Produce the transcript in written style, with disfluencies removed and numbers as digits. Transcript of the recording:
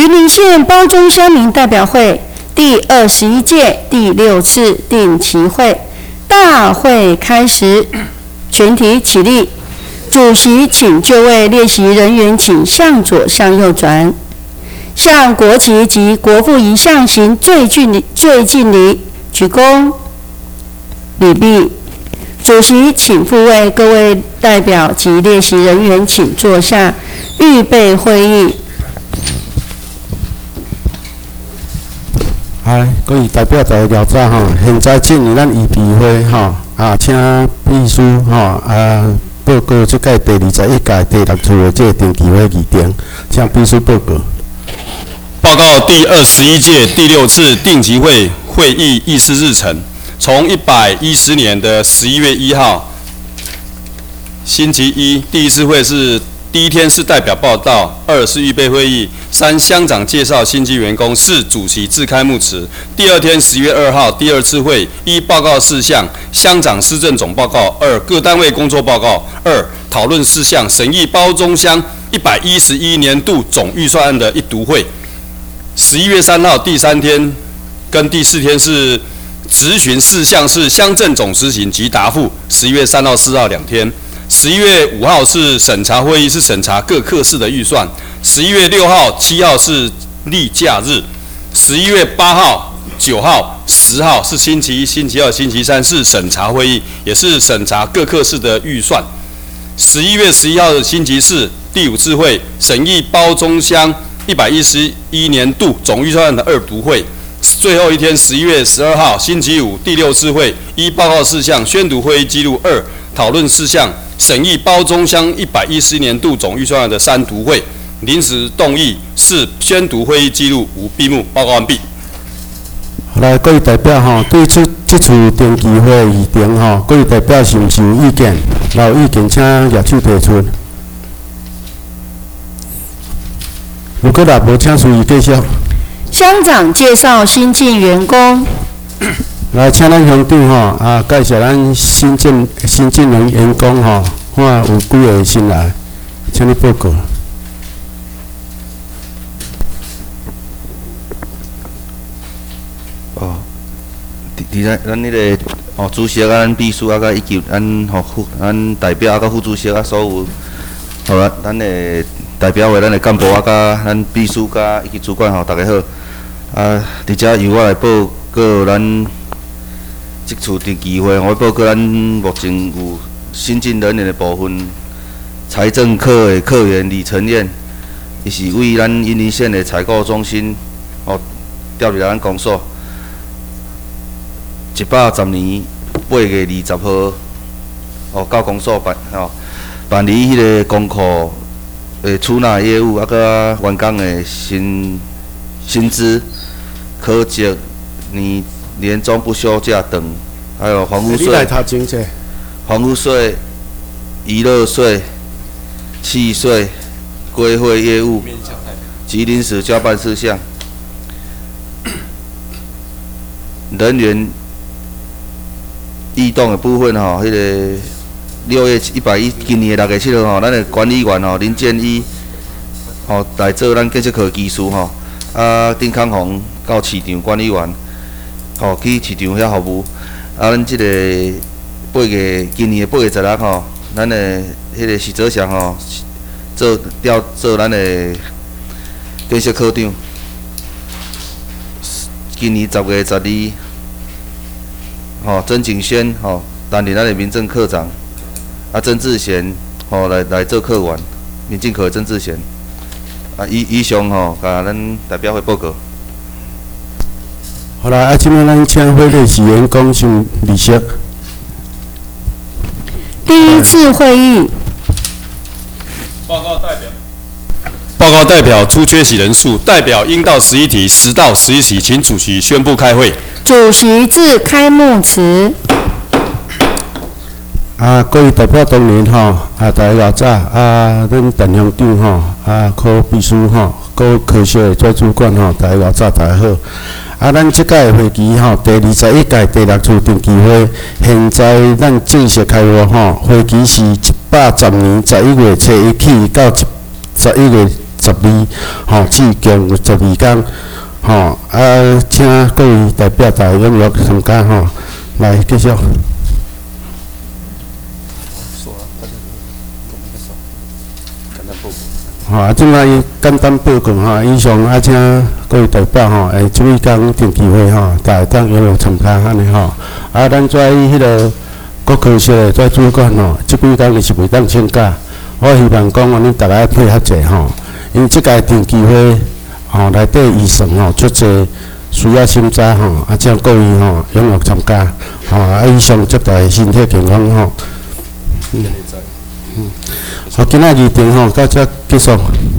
云林县褒忠乡民代表会第21届第6次定期会大会开始，全体起立。主席请就位列席人员请向左向右转，向国旗及国父遗像行最敬礼，鞠躬礼毕。主席请复位，各位代表及列席人员请坐下，预备会议。 嗨，各位代表在聊早吼，现在进入咱预备会吼，请秘书吼报告这届第21届第6次的这定期会议程，请秘书报告。 报告第21届第6次定期会会议议事日程。从110年的11月1号，星期一，第一次会是第一天是代表报道，2是预备会议，3乡长介绍新进员工，4主席致开幕词。第二天11月2号，第二次会，1报告事项，乡长施政总报告；2各单位工作报告；2讨论事项，审议褒忠乡111年度总预算案的一读会。11月3号第3天跟第4天是质询事项，是乡政总执行及答复。11月3号、4号2天。11月5号是审查会议，是审查各科室的预算。11月6号、7号是例假日。11月8号、9号、10号是星期1、星期2、星期3是审查会议，也是审查各科室的预算。11月11号的星期4，第5次会，审议褒忠乡111年度总预算案的2读会。最后一天11月12号星期5，第6次会，1报告事项，宣读会议记录；2讨论事项，审议褒忠乡111年度总预算案的3读会。临时动议，4宣读会议记录，5闭幕。报告完毕。 来，各位代表吼，对这次定期会议程吼，各位代表是毋是有意见？若有意见，请举手提出。如果若无，请随意继续。 乡长介绍新进员工。 来，请咱乡长吼介绍咱新进员工吼，看有几个新来，请你报告。 咱迄个主席咱秘书甲以及咱代表甲副主席所有，咱的代表的咱的干部甲咱秘书甲以及主管大家好。伫遮由我来报告咱这次定期会，我报告咱目前有新进人员的部分，财政科的科员李承彦，伊是为咱云林县的采购中心调入咱公所，110年8月20号到公所办理迄个公库的出纳业务，甲员工的薪资。科籍、年终不休假等，还有房屋税、房屋税、娱乐税、契税、规会业务及临时交办事项。人员异动的部分迄个6月110今年的6月7号咱的管理员林建一来做咱建设科技师丁康宏到市场管理员，去市场遐服务。咱即个今年的8月16咱的迄个许泽祥做咱的建设科长。今年10月12曾景轩担任咱的民政科长，曾志贤来做科员，民政科的曾志贤。以上甲咱代表会报告。 好啦，即摆咱请会列席员工先离席。 第一次会议。 报告代表出缺席人数，代表应到11题，10到11题，请主席宣布开会。 主席致开幕词。 各位代表当然大家老早咱陈乡长柯秘书各科室的做主管大家老早大家好。咱即届会期第21届第6次定期会，现在咱正式开会会期是110年11月初1起到11月 12，至共12天，请各位代表大踊跃参加来继续。即摆简单报告以上请各位代表即几天定期会大家当踊跃参加安尼咱跩迄个国科社的跩主管即几天伊是袂当请假，我希望讲恁大家配合者因为即届定期会内底医生足侪需要审查请各位踊跃参加以上祝大家身体健康今仔日定到这结束。